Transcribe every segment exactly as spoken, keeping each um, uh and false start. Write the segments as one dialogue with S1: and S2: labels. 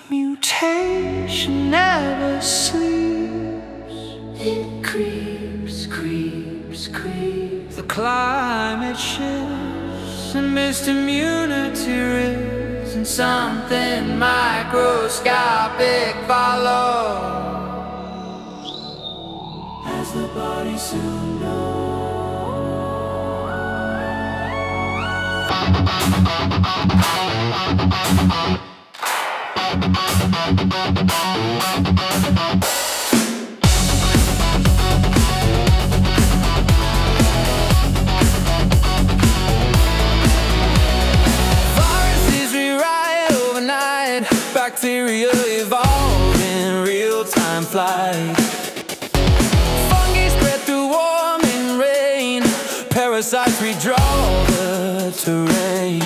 S1: Mutation never sleeps. It creeps, creeps, creeps. The climate shifts and missed immunity risen, and something microscopic follows, as the body soon knows. Viruses rewrite overnight, bacteria evolve in real-time flight. Fungi spread through warming rain, parasites redraw the terrain.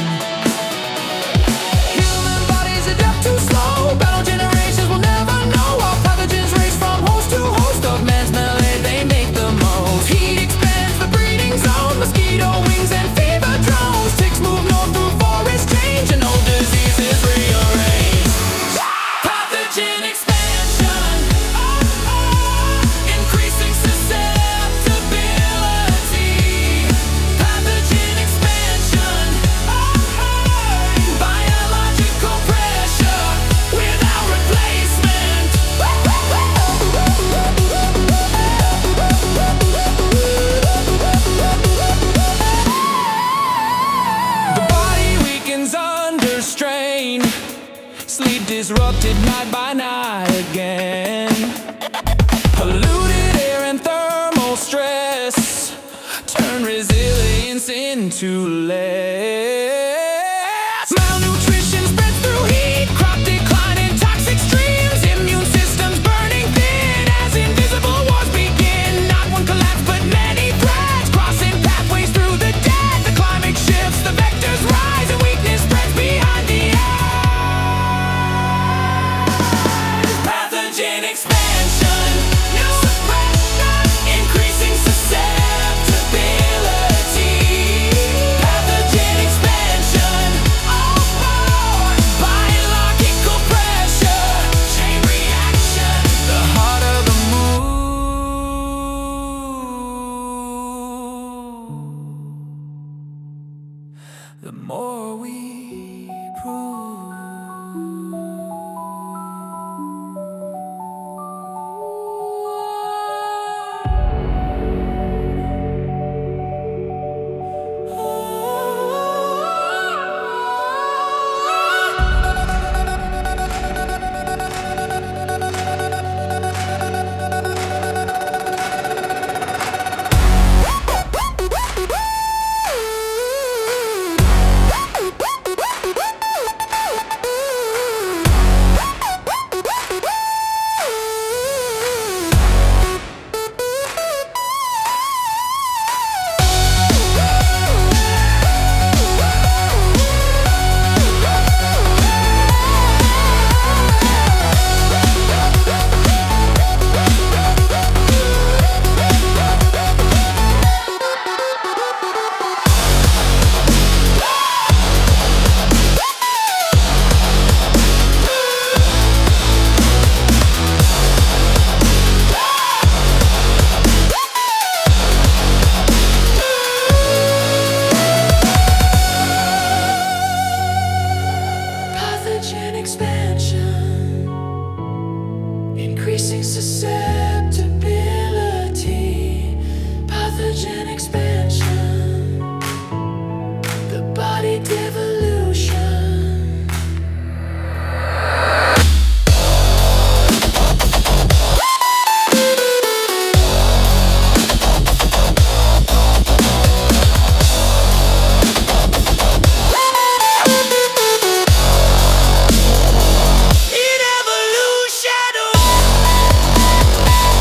S1: Human bodies adapt too slow, battle generations will never know. Our pathogens race from host to host of man's melee, they make the most. Heat expands the breeding zone, mosquito wings and fever drones. Ticks move north through forest change, and old diseases rearrange. Pathogen expansion, increasing susceptibility. Pathogen expansion, biological pressure without replacement. The body weakens under strain, sleep disrupted night by night again. Polluted air and thermal stress turn resilience into less. Malnutrition spreads through heat, crop decline in toxic streams. Immune systems burning thin as invisible wars begin. Not one collapse but many threats, crossing pathways through the dead. The climate shifts, the vectors rise, and weakness spreads behind the eyes. Pathogen expansion, new suppression, increasing susceptibility. Pathogen expansion, biological pressure, chain reaction. The harder the move, the more we prove. Pathogen expansion, increasing susceptibility. Pathogen expansion, the body devolution. In evolution.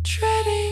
S1: treading